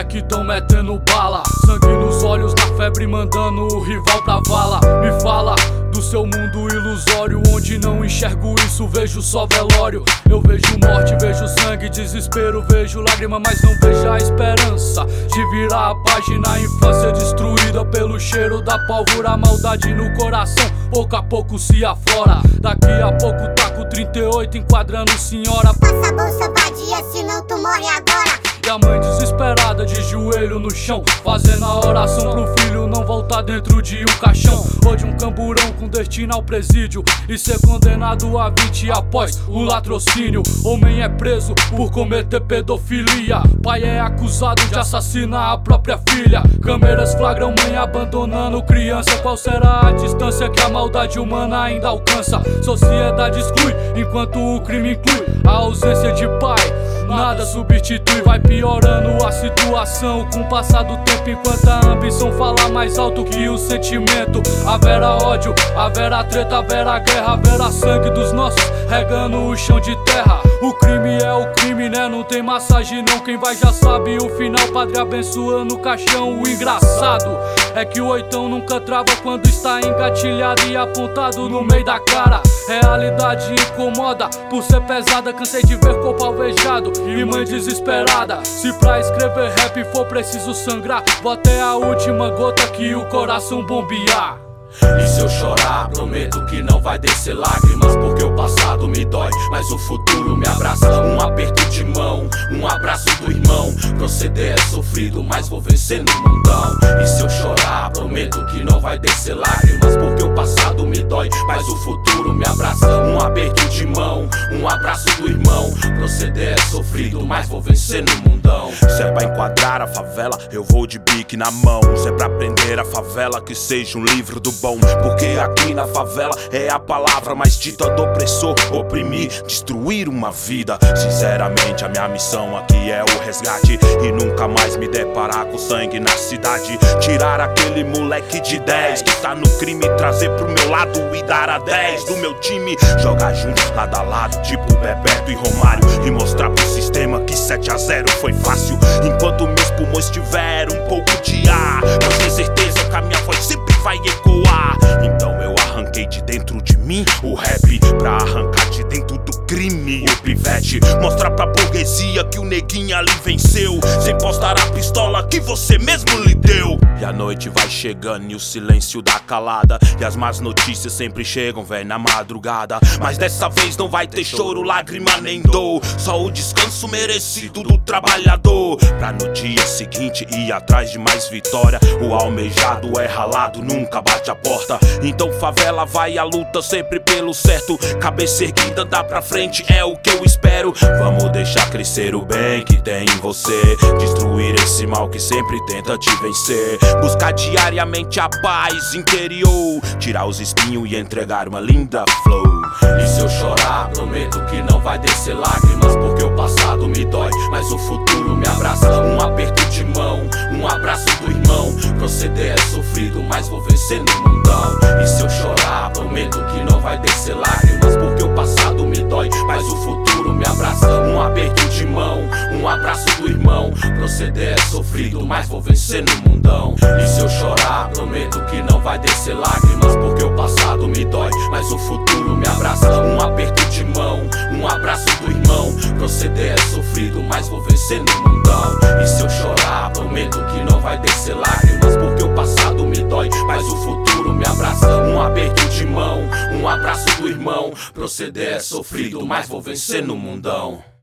moleque tão metendo bala. Sangue nos olhos, na febre, mandando o rival pra vala. Me fala do seu mundo ilusório, onde não enxergo isso, vejo só velório. Eu vejo morte, vejo sangue, desespero, vejo lágrima, mas não vejo a esperança de virar a página. A infância destruída pelo cheiro da pólvora, a maldade no coração pouco a pouco se aflora. Daqui a pouco tá com 38 enquadrando senhora. Passa a bolsa vadia, senão tu morre agora. E a mãe desesperada de joelho no chão, fazendo a oração pro filho não voltar dentro de um caixão ou de um camburão com destino ao presídio e ser condenado a 20 após o latrocínio. Homem é preso por cometer pedofilia, pai é acusado de assassinar a própria filha. Câmeras flagram mãe abandonando criança. Qual será a distância que a maldade humana ainda alcança? Sociedade exclui enquanto o crime inclui a ausência de pai. Nada substitui, vai piorando a situação com o passar do tempo, enquanto a ambição fala mais alto que o sentimento. Haverá ódio, haverá treta, haverá guerra, haverá sangue dos nossos regando o chão de terra. O crime é o crime, né? Não tem massagem não, quem vai já sabe o final. Padre abençoando o caixão. O engraçado é que o oitão nunca trava quando está engatilhado e apontado no meio da cara. Realidade incomoda por ser pesada, cansei de ver corpo alvejado e mãe desesperada. Se pra escrever rap for preciso sangrar, vou até a última gota que o coração bombear. E se eu chorar, prometo que não vai descer lágrimas, porque o passado me dói, mas o futuro me abraça. Um aperto de mão, um abraço do irmão. Proceder é sofrido, mas vou vencer no mundão. E se eu chorar, prometo que não vai descer lágrimas, porque o passado me dói, mas o futuro me abraça. Um aperto de mão, um abraço do irmão. Proceder é sofrido, mas vou vencer no mundão. Se é pra enquadrar a favela, eu vou de bique na mão. Se é pra aprender a favela, que seja um livro do bom. Porque aqui na favela é a palavra mais dita do opressor. Oprimir, destruir uma vida. Sinceramente a minha missão aqui é o resgate e nunca mais me deparar com sangue na cidade. Tirar aquele moleque de 10 que tá no crime, trazer pro meu lado e dar a 10 do meu time. Jogar junto, lado a lado, tipo Bebeto e Romário, e mostrar pro sistema que 7-0 foi fácil. Enquanto meus pulmões tiveram um pouco de ar, eu tenho certeza que a minha voz sempre vai ecoar. Então eu arranquei de dentro de mim o rap pra arrancar de dentro do crime o pivete. Mostrar pra burguesia que o neguinho ali venceu, sem postar a pistola que você mesmo lhe deu. E a noite vai chegando e o silêncio dá calada, e as más notícias sempre chegam, véi, na madrugada. Mas dessa vez não vai ter choro, lágrima nem dor, só o descanso merecido do trabalhador, pra no dia seguinte ir atrás de mais vitória. O almejado é ralado, nunca bate a porta. Então favela vai à luta sempre pelo certo. Cabeça erguida, dá pra frente, é o que eu espero. Vamos deixar crescer o bem que tem em você, destruir esse mal que sempre tenta te vencer. Buscar diariamente a paz interior, tirar os espinhos e entregar uma linda flow. E se eu chorar, prometo que não vai descer lágrimas, porque o passado me dói, mas o futuro me abraça. Um aperto de mão, um abraço do irmão. Proceder é sofrido, mas vou vencer no mundão. E se eu chorar, prometo que não vai descer lágrimas, porque o passado me dói, mas o futuro me abraça. Um aperto de mão, um abraço do irmão. Proceder é sofrido, mas vou vencer no mundão. E se eu chorar, prometo que não vai descer lágrimas, porque o passado me dói, mas o futuro me abraça. Um aperto de mão, um abraço do irmão. Proceder é sofrido, mas vou vencer no mundão. E se eu chorar, prometo que não vai descer lágrimas, porque o passado me dói, mas o futuro me abraça. Um aperto de mão, um abraço do irmão. Proceder é sofrido, mas vou vencer no mundão.